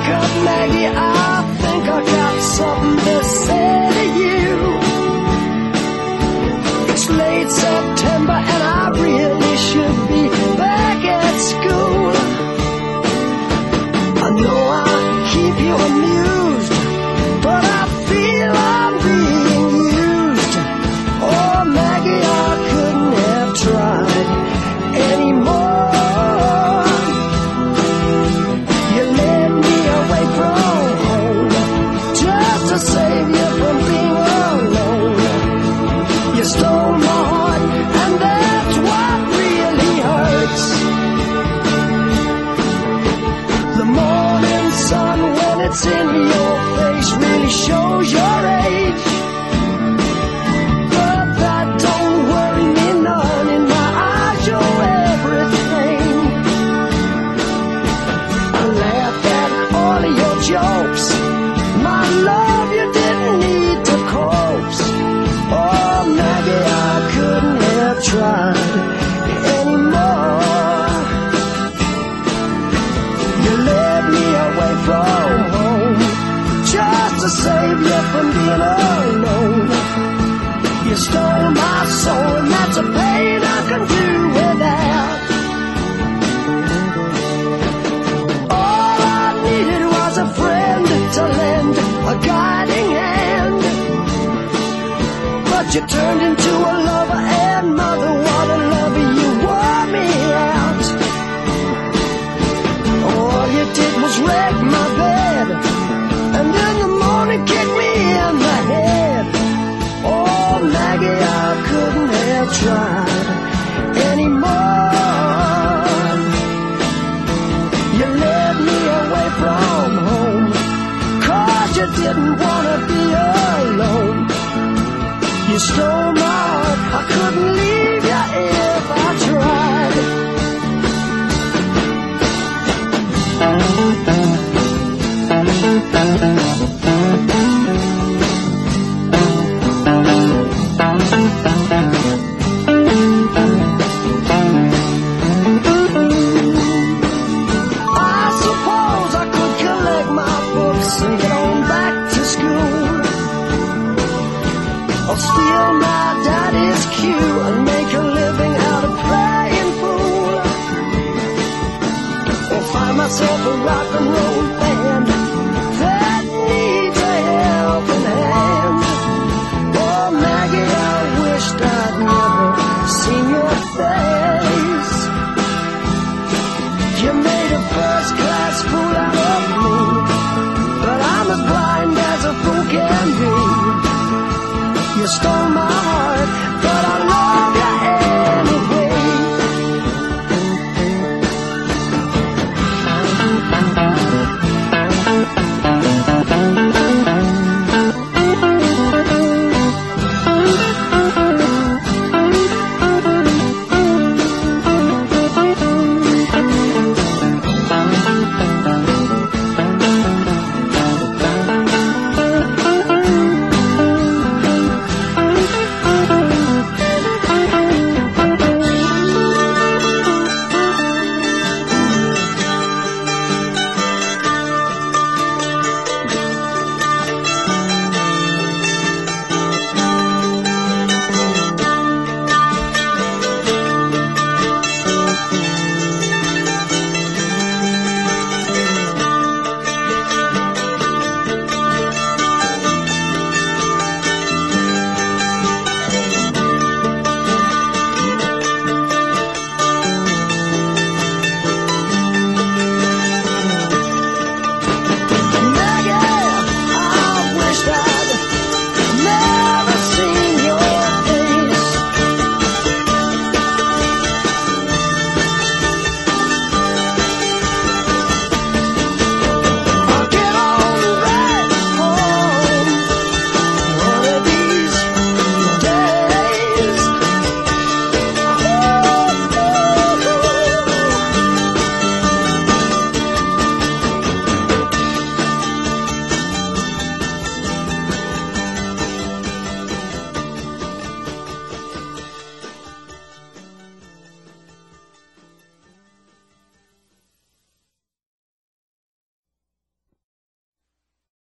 wake up, Maggie, I think I got something to say to you. It's late September and I really should be back at school. I know I keep you amused, but I feel I'm being used. Oh, Maggie, I couldn't have tried anymore. You led me away from home just to save you from being alone. You stole my heart, and that's what really hurts. The morning sun, when it's in your face, really shows your age. But that don't worry me none. In my eyes, you're everything. I laughed at all of your jokes. My love, you didn't need to coax. Oh, Maggie, I couldn't have tried anymore. You led me away from home just to save you from being alone. You stole my soul, and that's a pain I can do without. All I needed was a friend to lend a guiding hand. But you turned into a lover and mother. What a lover, you wore me out. All you did was wreck my bed, and in the morning kick me in the head. Oh, Maggie, I couldn't have tried anymore. You led me away from home 'cause you didn't want to be alone. You stole my heart, I couldn't leave you if I tried. I suppose I could collect my books and get on back to school, or steal my daddy's cue and make a living out of playing fool, or find myself a rock and roll band that needs a helping hand. Oh, Maggie, I wished I'd never seen your face. You made a first-class fool out of me, but I'm as blind as a fool can be. You stole